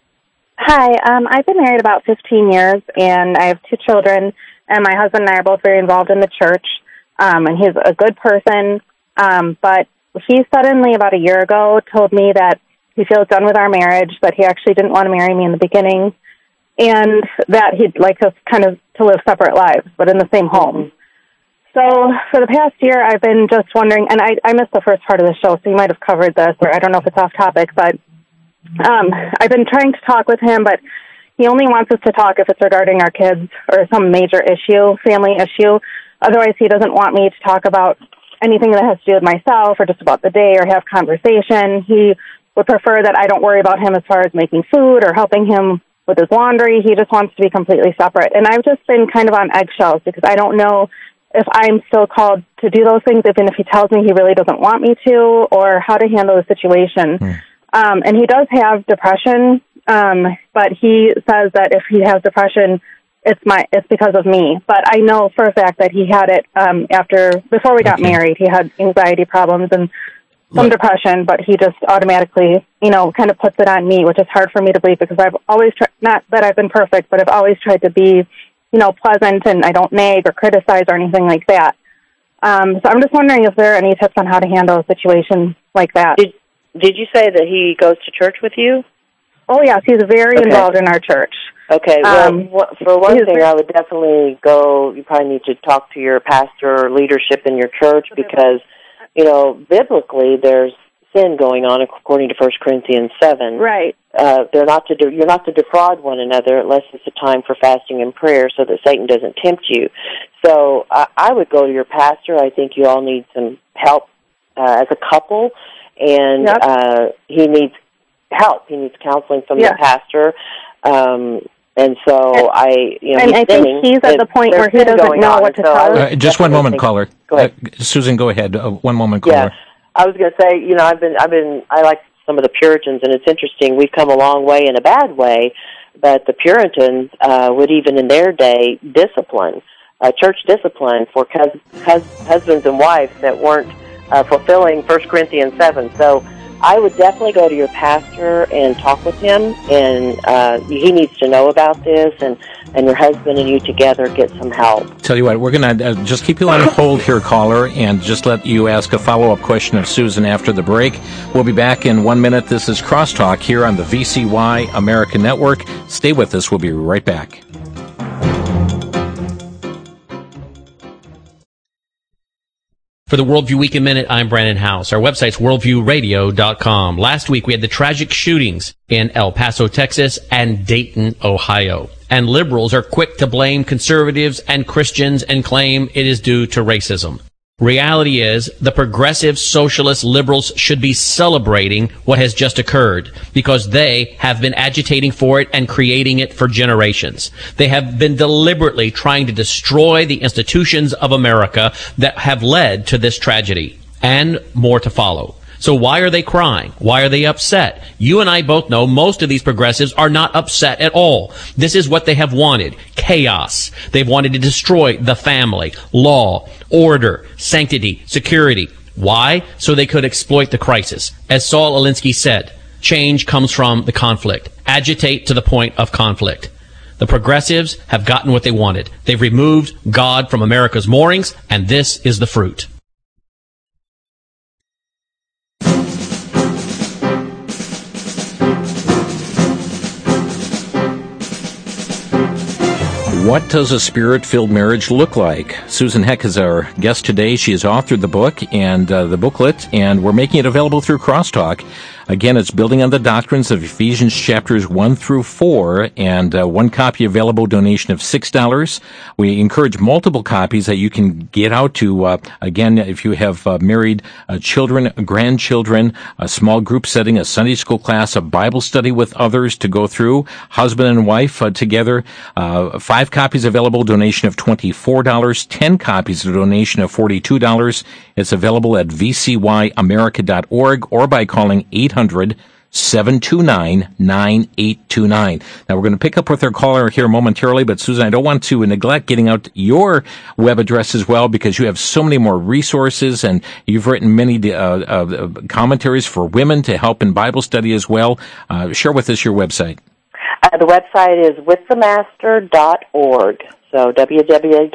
Hi, um, I've been married about fifteen years, and I have two children, and my husband and I are both very involved in the church, um, and he's a good person, um, but he suddenly, about a year ago, told me that he feels done with our marriage, that he actually didn't want to marry me in the beginning, and that he'd like us kind of to live separate lives, but in the same home. So for the past year, I've been just wondering, and I, I missed the first part of the show, so you might have covered this, or I don't know if it's off topic, but Um, I've been trying to talk with him, but he only wants us to talk if it's regarding our kids or some major issue, family issue. Otherwise, he doesn't want me to talk about anything that has to do with myself or just about the day or have conversation. He would prefer that I don't worry about him as far as making food or helping him with his laundry. He just wants to be completely separate. And I've just been kind of on eggshells because I don't know if I'm still called to do those things, even if he tells me he really doesn't want me to, or how to handle the situation. Mm. Um, and he does have depression, um, but he says that if he has depression, it's my it's because of me. But I know for a fact that he had it um, after before we got okay. married. He had anxiety problems and some Look. depression, but he just automatically, you know, kind of puts it on me, which is hard for me to believe because I've always tried, not that I've been perfect, but I've always tried to be, you know, pleasant and I don't nag or criticize or anything like that. Um, so I'm just wondering if there are any tips on how to handle a situation like that. Did Did you say that he goes to church with you? Oh, yes. He's very okay. involved in our church. Okay. Well, um, for one thing, I would definitely go, you probably need to talk to your pastor or leadership in your church okay. because, you know, biblically there's sin going on according to First Corinthians seven. Right. Uh, they're not to do, you're not to defraud one another unless it's a time for fasting and prayer so that Satan doesn't tempt you. So I, I would go to your pastor. I think you all need some help uh, as a couple. And yep. uh, he needs help. He needs counseling from yeah. the pastor. Um, and so and, I, you know, and he's I think he's at the point where he doesn't know what to so tell us. Uh, just one moment, caller. Go ahead. Uh, Susan, go ahead. Uh, one moment, caller. Yeah, I was going to say, you know, I've been, I've been, I like some of the Puritans, and it's interesting. We've come a long way in a bad way, but the Puritans uh, would even in their day discipline, uh, church discipline for cus- cus- husbands and wives that weren't Uh, fulfilling First Corinthians seven. So I would definitely go to your pastor and talk with him, and uh, he needs to know about this, and, and your husband and you together get some help. Tell you what, we're going to uh, just keep you on hold here, caller, and just let you ask a follow-up question of Susan after the break. We'll be back in one minute. This is Crosstalk here on the V C Y American Network. Stay with us. We'll be right back. For the Worldview Week in Minute, I'm Brandon House. Our website's worldview radio dot com. Last week, we had the tragic shootings in El Paso, Texas, and Dayton, Ohio. And liberals are quick to blame conservatives and Christians and claim it is due to racism. Reality is, the progressive socialist liberals should be celebrating what has just occurred because they have been agitating for it and creating it for generations. They have been deliberately trying to destroy the institutions of America that have led to this tragedy, and more to follow. So why are they crying? Why are they upset? You and I both know most of these progressives are not upset at all. This is what they have wanted. Chaos. They've wanted to destroy the family, law, order, sanctity, security. Why? So they could exploit the crisis. As Saul Alinsky said, change comes from the conflict. Agitate to the point of conflict. The progressives have gotten what they wanted. They've removed God from America's moorings, and this is the fruit. What does a spirit-filled marriage look like? Susan Heck is our guest today. She has authored the book and uh, the booklet, and we're making it available through Crosstalk. Again, it's building on the doctrines of Ephesians chapters one through four, and uh, one copy available, donation of six dollars. We encourage multiple copies that you can get out to, uh, again, if you have uh, married uh, children, grandchildren, a small group setting, a Sunday school class, a Bible study with others to go through, husband and wife uh, together. Uh, five copies available, donation of twenty-four dollars, ten copies, a donation of forty-two dollars. It's available at v c y america dot org or by calling eight hundred, seven two nine, nine eight two nine. Now, we're going to pick up with our caller here momentarily, but Susan, I don't want to neglect getting out your web address as well, because you have so many more resources, and you've written many uh, uh, commentaries for women to help in Bible study as well. Uh, share with us your website. Uh, the website is with the master dot org. So w w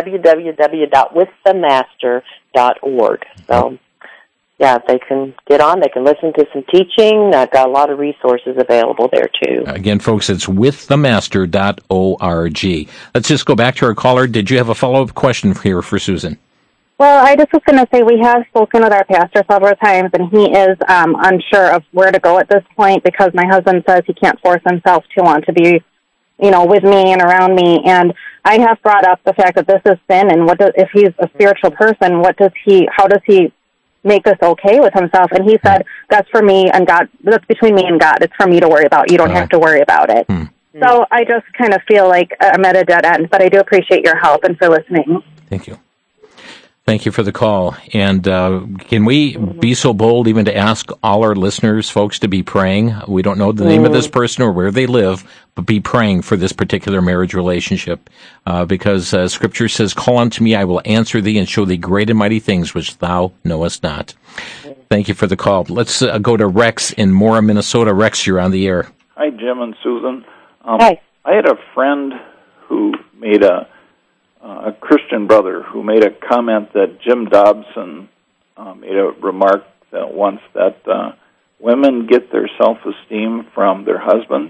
w dot with the master dot org. So, yeah, they can get on. They can listen to some teaching. I've got a lot of resources available there, too. Again, folks, it's with the master dot org. Let's just go back to our caller. Did you have a follow-up question here for Susan? Well, I just was going to say we have spoken with our pastor several times, and he is um, unsure of where to go at this point because my husband says he can't force himself to want to be, you know, with me and around me. And I have brought up the fact that this is sin, and what does, if he's a spiritual person, what does he? How does he make this okay with himself? And he said, "That's for me and God. That's between me and God. It's for me to worry about. You don't uh, have to worry about it." Hmm. So I just kind of feel like I'm at a dead end. But I do appreciate your help and for listening. Thank you. Thank you for the call. And uh, can we be so bold even to ask all our listeners, folks, to be praying? We don't know the name mm. of this person or where they live, but be praying for this particular marriage relationship. Uh, because uh, Scripture says, "Call unto me, I will answer thee, and show thee great and mighty things which thou knowest not." Thank you for the call. Let's uh, go to Rex in Mora, Minnesota. Rex, you're on the air. Hi, Jim and Susan. Um, Hi. I had a friend who made a Uh, a Christian brother who made a comment that Jim Dobson uh, made a remark that once that uh, women get their self-esteem from their husbands,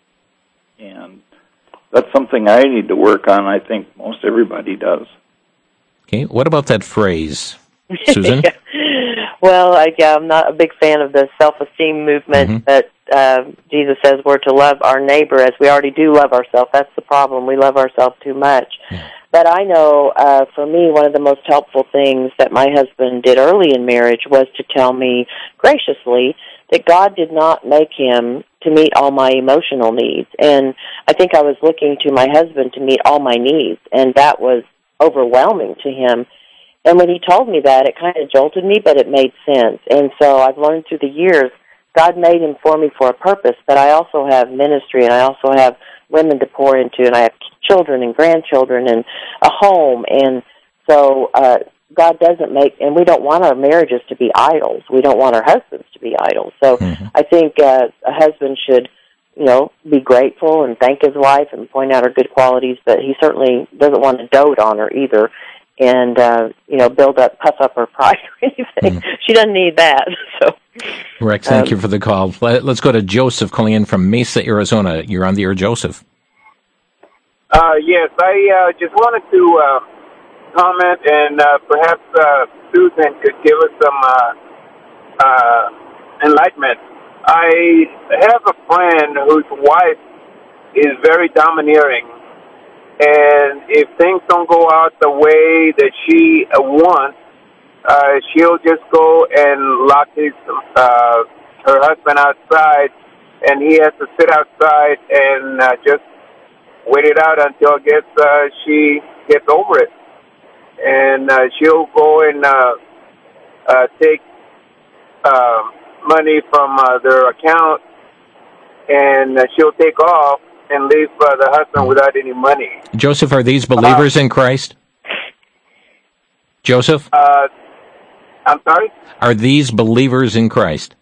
and that's something I need to work on. I think most everybody does. Okay, what about that phrase, Susan? Yeah. Well, I, yeah, I'm not a big fan of the self-esteem movement, mm-hmm. but uh, Jesus says we're to love our neighbor as we already do love ourselves. That's the problem. We love ourselves too much. Yeah. But I know, uh, for me, one of the most helpful things that my husband did early in marriage was to tell me graciously that God did not make him to meet all my emotional needs. And I think I was looking to my husband to meet all my needs, and that was overwhelming to him. And when he told me that, it kind of jolted me, but it made sense. And so I've learned through the years, God made him for me for a purpose, but I also have ministry, and I also have women to pour into, and I have children and grandchildren and a home. And so uh, God doesn't make, and we don't want our marriages to be idols. We don't want our husbands to be idols. So mm-hmm. I think uh, a husband should, you know, be grateful and thank his wife and point out her good qualities, but he certainly doesn't want to dote on her either and, uh, you know, build up, puff up her pride or anything. Mm. She doesn't need that. So, Rex, thank um, you for the call. Let's go to Joseph calling in from Mesa, Arizona. You're on the air, Joseph. Uh, yes, I uh, just wanted to uh, comment, and uh, perhaps uh, Susan could give us some uh, uh, enlightenment. I have a friend whose wife is very domineering, and if things don't go out the way that she uh, wants, uh, she'll just go and lock his uh, her husband outside, and he has to sit outside and uh, just wait it out until I guess uh, she gets over it. And uh, she'll go and uh, uh, take uh, money from uh, their account, and uh, she'll take off and leave uh, the husband without any money. Joseph, are these believers uh, in Christ? Joseph? Uh, I'm sorry? Are these believers in Christ?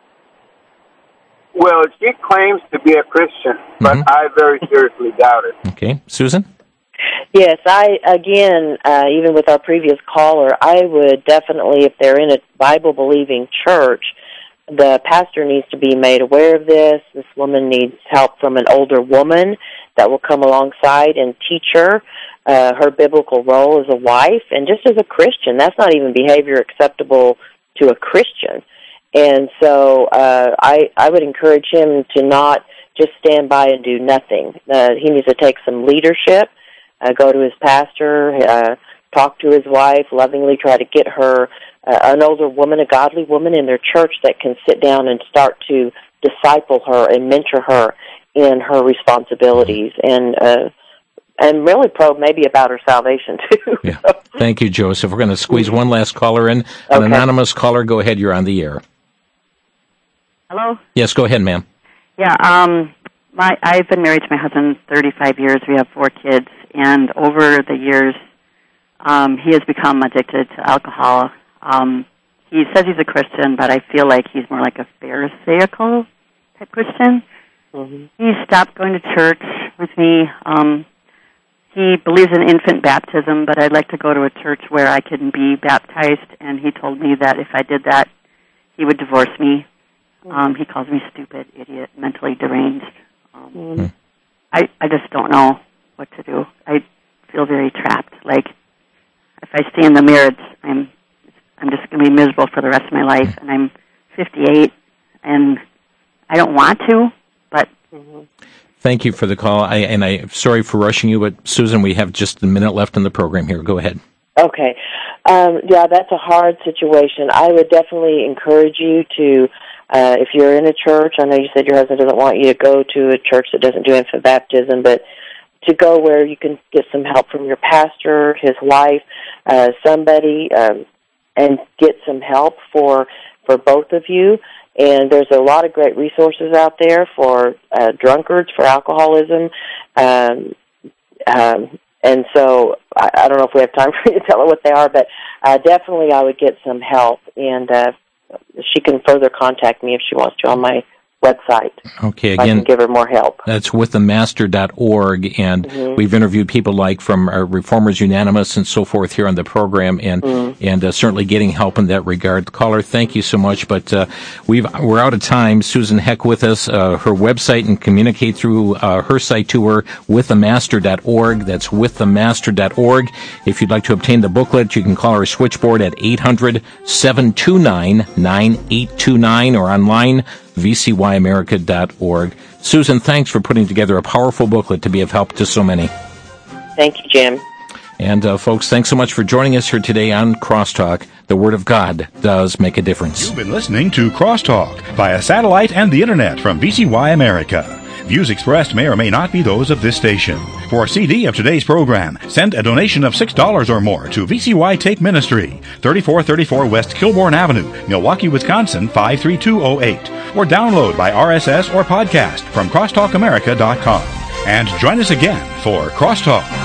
Well, she claims to be a Christian, but mm-hmm. I very seriously doubt it. Okay. Susan? Yes, I, again, uh, even with our previous caller, I would definitely, if they're in a Bible-believing church, the pastor needs to be made aware of this. This woman needs help from an older woman that will come alongside and teach her uh, her biblical role as a wife and just as a Christian. That's not even behavior acceptable to a Christian. And so uh, I, I would encourage him to not just stand by and do nothing. Uh, he needs to take some leadership, uh, go to his pastor, uh, talk to his wife, lovingly try to get her uh, an older woman, a godly woman in their church that can sit down and start to disciple her and mentor her in her responsibilities and uh, and really probe maybe about her salvation, too. Yeah. Thank you, Joseph. We're going to squeeze one last caller in. An Okay. anonymous caller. Go ahead. You're on the air. Hello? Yes, go ahead, ma'am. Yeah, um, my I've been married to my husband thirty-five years. We have four kids, and over the years, um, he has become addicted to alcohol. Um, he says he's a Christian, but I feel like he's more like a Pharisaical type Christian. Mm-hmm. He stopped going to church with me. Um, he believes in infant baptism, but I'd like to go to a church where I can be baptized, and he told me that if I did that, he would divorce me. Um, he calls me stupid, idiot, mentally deranged. Um, Mm-hmm. I, I just don't know what to do. I feel very trapped. Like, if I stay in the mirror, it's, I'm I'm just going to be miserable for the rest of my life. And I'm fifty-eight, and I don't want to, but... Thank you for the call. I, and I'm sorry for rushing you, but Susan, we have just a minute left in the program here. Go ahead. Okay. Um, yeah, that's a hard situation. I would definitely encourage you to, uh, if you're in a church, I know you said your husband doesn't want you to go to a church that doesn't do infant baptism, but to go where you can get some help from your pastor, his wife, uh, somebody, um, and get some help for for both of you. And there's a lot of great resources out there for uh, drunkards, for alcoholism. Um, um, and so I, I don't know if we have time for you to tell her what they are, but uh, definitely I would get some help. And uh, she can further contact me if she wants to on my website. Okay, I again, can give her more help. that's with the master dot org, and Mhm. we've interviewed people like from uh, Reformers Unanimous and so forth here on the program, and Mhm. and uh, certainly getting help in that regard. Caller, thank you so much, but uh, we've we're out of time. Susan Heck with us, uh, her website, and communicate through uh, her site to her, with the master dot org. That's with the master dot org. If you'd like to obtain the booklet, you can call our switchboard at eight hundred, seven two nine, nine eight two nine or online, v c y america dot org. Susan, thanks for putting together a powerful booklet to be of help to so many. Thank you, Jim. And uh, folks, thanks so much for joining us here today on Crosstalk. The Word of God does make a difference. You've been listening to Crosstalk via satellite and the internet from V C Y America. Views expressed may or may not be those of this station. For a C D of today's program, send a donation of six dollars or more to V C Y Tape Ministry, thirty-four thirty-four West Kilbourne Avenue, Milwaukee, Wisconsin, five three two oh eight, or download by R S S or podcast from crosstalk america dot com. And join us again for Crosstalk.